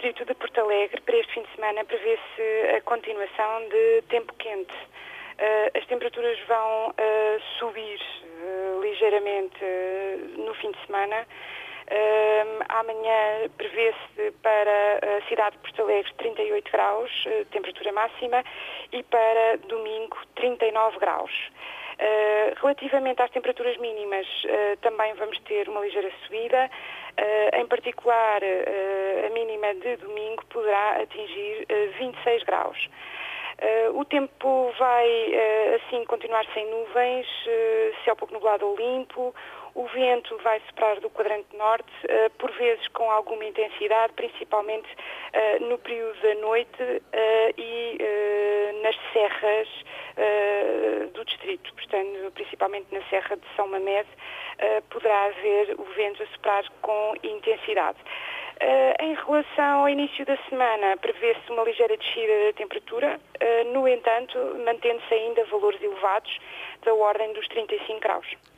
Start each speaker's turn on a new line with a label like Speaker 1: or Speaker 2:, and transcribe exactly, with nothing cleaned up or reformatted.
Speaker 1: distrito de Porto Alegre, para este fim de semana, prevê-se a continuação de tempo quente. Uh, as temperaturas vão uh, subir uh, ligeiramente uh, no fim de semana. Uh, amanhã prevê-se para a cidade de Porto Alegre trinta e oito graus, uh, temperatura máxima, e para domingo trinta e nove graus. Uh, relativamente às temperaturas mínimas, uh, também vamos ter uma ligeira subida. Uh, em particular, uh, a mínima de domingo poderá atingir uh, vinte e seis graus. Uh, o tempo vai, uh, assim, continuar sem nuvens, uh, céu pouco nublado ou limpo. O vento vai soprar do quadrante norte, uh, por vezes com alguma intensidade, principalmente uh, no período da noite uh, e uh, nas serras uh, do distrito. Portanto, principalmente na Serra de São Mamede, uh, poderá haver o vento a soprar com intensidade. Uh, em relação ao início da semana, prevê-se uma ligeira descida da temperatura, uh, no entanto, mantendo-se ainda valores elevados da ordem dos trinta e cinco graus.